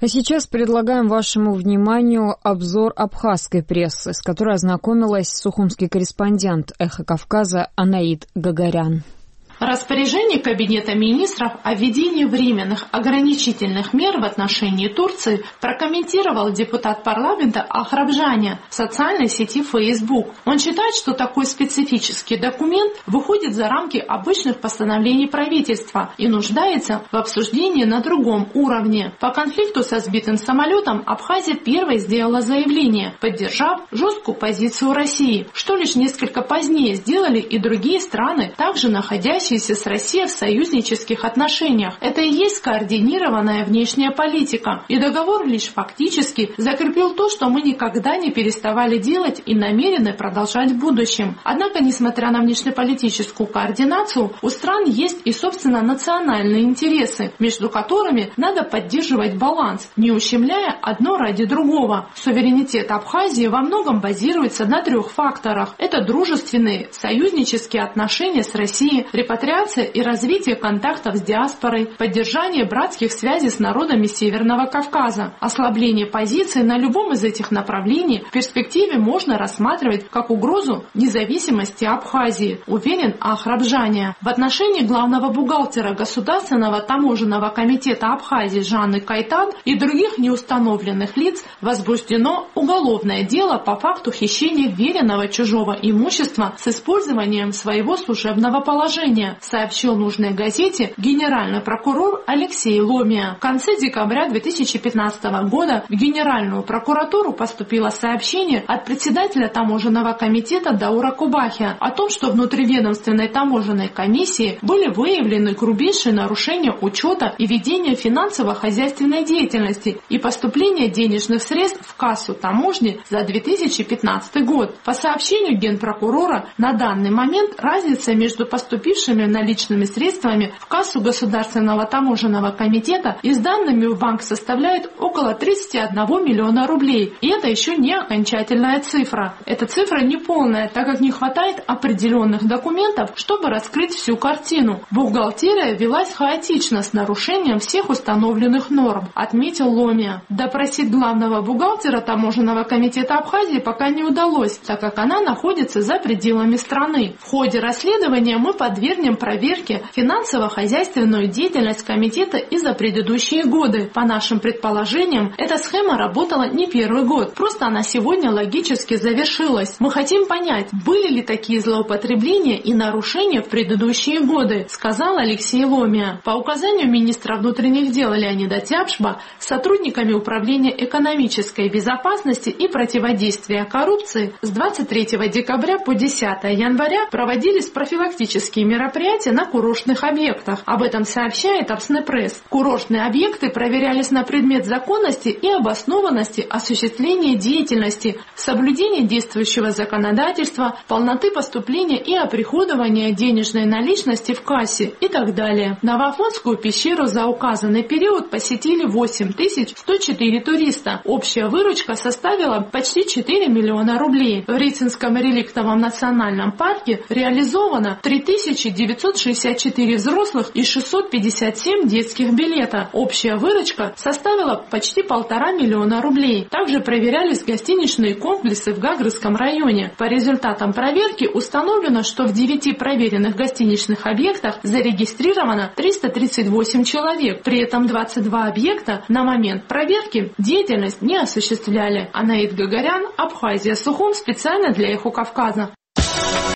А сейчас предлагаем вашему вниманию обзор абхазской прессы, с которой ознакомилась сухумский корреспондент «Эхо Кавказа» Анаит Гагарян. Распоряжение Кабинета министров о введении временных ограничительных мер в отношении Турции прокомментировал депутат парламента Ахрабжаня в социальной сети Facebook. Он считает, что такой специфический документ выходит за рамки обычных постановлений правительства и нуждается в обсуждении на другом уровне. По конфликту со сбитым самолетом Абхазия первой сделала заявление, поддержав жесткую позицию России, что лишь несколько позднее сделали и другие страны, также находящиеся с Россией в союзнических отношениях. Это и есть скоординированная внешняя политика. И договор лишь фактически закрепил то, что мы никогда не переставали делать и намерены продолжать в будущем. Однако, несмотря на внешнеполитическую координацию, у стран есть и, собственно, национальные интересы, между которыми надо поддерживать баланс, не ущемляя одно ради другого. Суверенитет Абхазии во многом базируется на 3 факторах. Это дружественные, союзнические отношения с Россией, репатриация и развитие контактов с диаспорой, поддержание братских связей с народами Северного Кавказа. Ослабление позиций на любом из этих направлений в перспективе можно рассматривать как угрозу независимости Абхазии, уверен Ахрабжаня. В отношении главного бухгалтера Государственного таможенного комитета Абхазии Жанны Кайтан и других неустановленных лиц возбуждено уголовное дело по факту хищения веренного чужого имущества с использованием своего служебного положения, сообщил нужной газете генеральный прокурор Алексей Ломия. В конце декабря 2015 года в Генеральную прокуратуру поступило сообщение от председателя таможенного комитета Даура Кубахия о том, что внутриведомственной таможенной комиссии были выявлены грубейшие нарушения учета и ведения финансово-хозяйственной деятельности и поступления денежных средств в кассу таможни за 2015 год. По сообщению генпрокурора, на данный момент разница между поступившими наличными средствами в кассу Государственного таможенного комитета и с данными в банк составляет около 31 миллиона рублей. И это еще не окончательная цифра. Эта цифра не полная, так как не хватает определенных документов, чтобы раскрыть всю картину. Бухгалтерия велась хаотично с нарушением всех установленных норм, отметил Ломия. Допросить главного бухгалтера таможенного комитета Абхазии пока не удалось, так как она находится за пределами страны. В ходе расследования мы подвергнем проверке финансово-хозяйственную деятельность комитета и за предыдущие годы. По нашим предположениям, эта схема работала не первый год, просто она сегодня логически завершилась. Мы хотим понять, были ли такие злоупотребления и нарушения в предыдущие годы, сказал Алексей Ломия. По указанию министра внутренних дел Леонида Тяпшба, сотрудниками Управления экономической безопасности и противодействия коррупции с 23 декабря по 10 января проводились профилактические мероприятия на курортных объектах. Об этом сообщает Апснепресс. Курортные объекты проверялись на предмет законности и обоснованности осуществления деятельности, соблюдения действующего законодательства, полноты поступления и оприходования денежной наличности в кассе и так далее. Новоафонскую пещеру за указанный период посетили 8104 туриста. Общая выручка составила почти 4 миллиона рублей. В Рицинском реликтовом национальном парке реализовано 3964 взрослых и 657 детских билета. Общая выручка составила почти 1,5 миллиона рублей. Также проверялись гостиничные комплексы в Гагрском районе. По результатам проверки установлено, что в 9 проверенных гостиничных объектах зарегистрировано 338 человек. При этом 22 объекта на момент проверки деятельность не осуществляли. Анаит Гагарян, Абхазия, Сухум, специально для Эхо Кавказа.